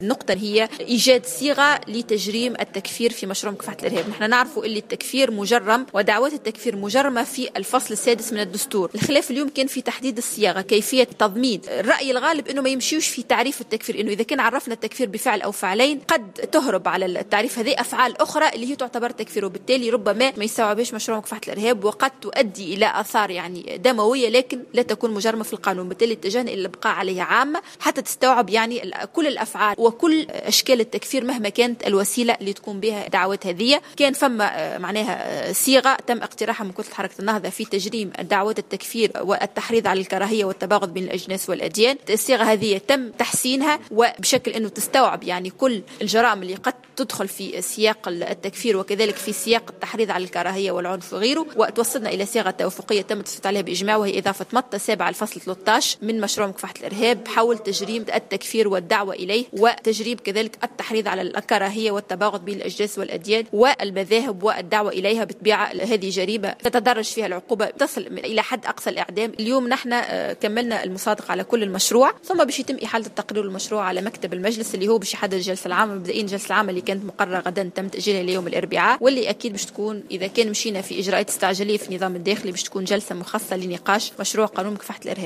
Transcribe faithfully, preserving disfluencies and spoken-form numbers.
النقطة هي إيجاد صيغة لتجريم التكفير في مشروع مكافحة الإرهاب. نحن نعرف اللي التكفير مجرم ودعوات التكفير مجرمة في الفصل السادس من الدستور. الخلاف اليوم كان في تحديد الصياغة، كيفية تضمين. الرأي الغالب إنه ما يمشيوش في تعريف التكفير، إنه إذا كان عرفنا التكفير بفعل أو فعلين قد تهرب على التعريف هذه أفعال أخرى اللي هي تعتبر تكفير، وبالتالي ربما ما يستوعبش مشروع مكافحة الإرهاب وقد تؤدي إلى آثار يعني دموية لكن لا تكون مجرمة في القانون. بالتالي اتجهنا إلى الإبقاء عليها عامة حتى تستوعب يعني كل الأفعال وكل أشكال التكفير مهما كانت الوسيلة اللي تكون بها دعوات هذه. كان فما معناها صيغة تم اقتراحها من كتلة حركة النهضة في تجريم دعوات التكفير والتحريض على الكراهية والتباغض بين الأجناس والأديان. الصيغة هذه تم تحسينها وبشكل أنه تستوعب يعني كل الجرائم اللي قد تدخل في سياق التكفير وكذلك في سياق التحريض على الكراهية والعنف وغيره، وتوصلنا إلى صيغة توافقية تم التصويت عليها بإجماع، وهي إضافة مادة سابعة الفصل ثلاثة عشر من مشروع مكافحة الإرهاب حول تجريم التكفير والدعوة إليه وتجريم كذلك التحريض على الكراهية والتباغض بين الأجناس والأديان والمذاهب والدعوة إليها بطبيعة. هذه جريمة تتدرج فيها العقوبة تصل إلى حد أقصى الإعدام. اليوم نحن كملنا المصادقة على كل المشروع، ثم باش يتم إحالة التقرير المشروع على مكتب المجلس اللي هو باش يحدد الجلسة العامة. مبدئيا الجلسة العامة اللي كانت مقررة غدا تم تأجيلها ليوم الأربعاء، واللي أكيد باش تكون إذا كان مشينا في إجراءات استعجالية في النظام الداخلي باش تكون جلسة مخصصة لنقاش مشروع قانون مكافحة الإرهاب.